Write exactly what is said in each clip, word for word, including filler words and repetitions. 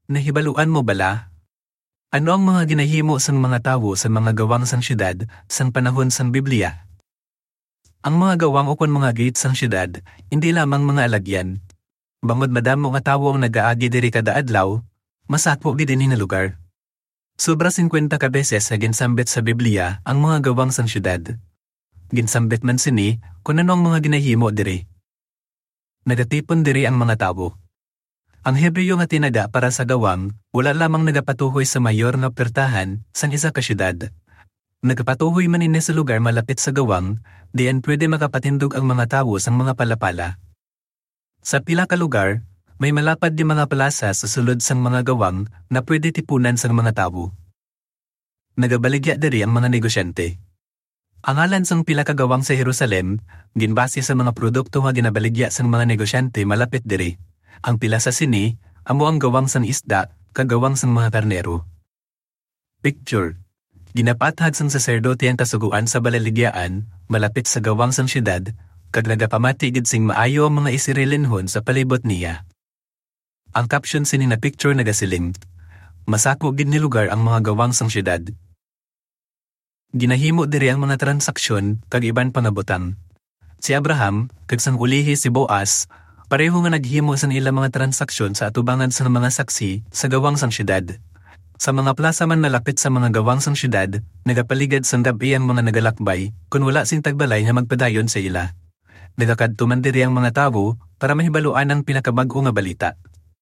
Nahibaluan mo bala? Ano ang mga ginahimo sang mga tawo sa mga gawang sang syudad sang panahon sang Biblia? Ang mga gawang ukon mga gate sang syudad, hindi lamang mga alagyan. Bangod madamo nga tawo ang nagaagi diri kada adlaw, masakop gid dinhi na lugar. Sobra fifty ka beses sa ginsambit sa Biblia ang mga gawang sang syudad. Ginsambit man sini kung ano ang mga ginahimo diri. Nagatipon diri ang mga tawo. Ang Hebreo nga tinaga para sa gawang, wala lamang nagapatuhoy sa mayor nga pertahan sang isa ka syudad. Nagapatuhoy man ini sa lugar malapit sa gawang, diyan pwede makapatindog ang mga tawo sang mga palapala. Sa pila ka lugar, may malapad di mga plaza sa sulod sang mga gawang na pwede tipunan sang mga tawo. Nagabaligya diri ang mga negosyante. Ang alan sang pila ka gawang sa Jerusalem, ginbase sa mga produkto nga ginabaligya sang mga negosyante malapit diri. Ang pila sa sini, amo ang gawang sang isda, kagawang sang mga karnero. Picture. Ginapathag sang saserdote ang kasuguan sa balaligyaan, malapit sa gawang sang syudad, kag nagapamati gid sing maayo ang mga Israelinhon sa palibot niya. Ang caption sini na picture nagasiling, masako gid ni lugar ang mga gawang sang syudad. Ginahimo diri ang mga transaksyon kag iban pangabutang. Si Abraham, kag sang ulihi si Boaz, pareho nga naghimo sa ilang mga transaksyon sa atubangan sa mga saksi sa gawang sang syudad. Sa mga plaza man malapit sa mga gawang sang syudad, nagapaligad sang dabi ang mga nagalakbay kung wala sing tagbalay nga magpadayon sa ila. Nagakadto man diri ang mga tawo para mahibaluan ang pinakabag-o nga balita.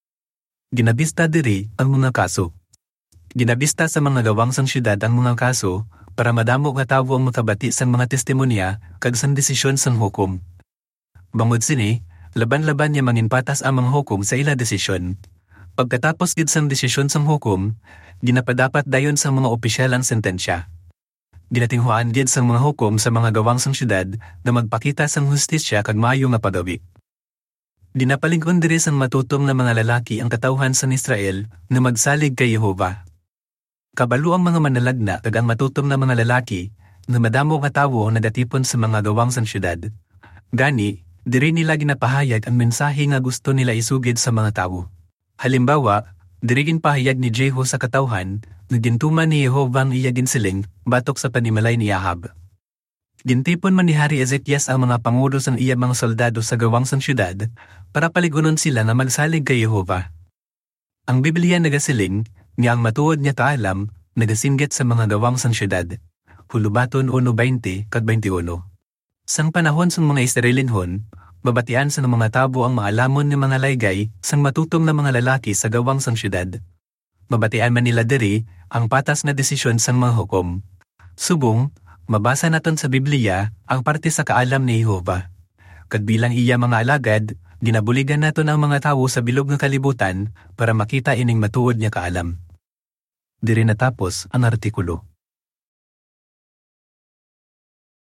Ginabista diri ang mga kaso. Ginabista sa mga gawang sang syudad ang mga kaso para madamo nga tawo ang makabati sang mga testimonya kag sang desisyon sang hukom. Bangod sini, laban-laban niya manginpatas ang mga hukom sa ila desisyon. Pagkatapos gid sang desisyon sang hukom, ginapadapat dayon sa mga opisyal ang sentensya. Ginatinghuan gid sang mga hukom sa mga gawang sang syudad na magpakita sang hustisya kag maayo nga pagawi. Dinapalig-on diri sang matutom na mga lalaki ang katawhan sa Israel na magsalig kay Jehova. Kabalo ang mga manalagna kag ang matutom na mga lalaki na madamo nga tawo ang nagatipon sa mga gawang sang syudad. Gani, diri nila ginapahayag ang mensahe nga gusto nila isugid sa mga tawo. Halimbawa, diri ginpahayag ni Jehu sa katawhan na gintuman ni Jehova ang iya ginsiling batok sa panimalay ni Ahab. Gintipon man ni Hari Ezekias ang mga pangulo sang iya mga soldado sa gawang sang syudad para paligunon sila na magsalig kay Jehova. Ang Biblia nagasiling nga ang matuod niya kaalam nagasinggit sa mga gawang sang syudad. Hulubaton one twenty kag twenty-one. Sang panahon sang mga Israelinhon, babatian sa mga tabo ang maalamon ng mga laygay sang matutom na mga lalaki sa gawang sang syudad. Babatian man nila diri ang patas na desisyon sang mga hukom. Subong, mabasa naton sa Biblia ang parte sa kaalam ni Jehova. Kag bilang iya mga alagad, ginabuligan naton ang mga tawo sa bilog nga kalibutan para makita ining matuod niya kaalam. Diri natapos ang artikulo.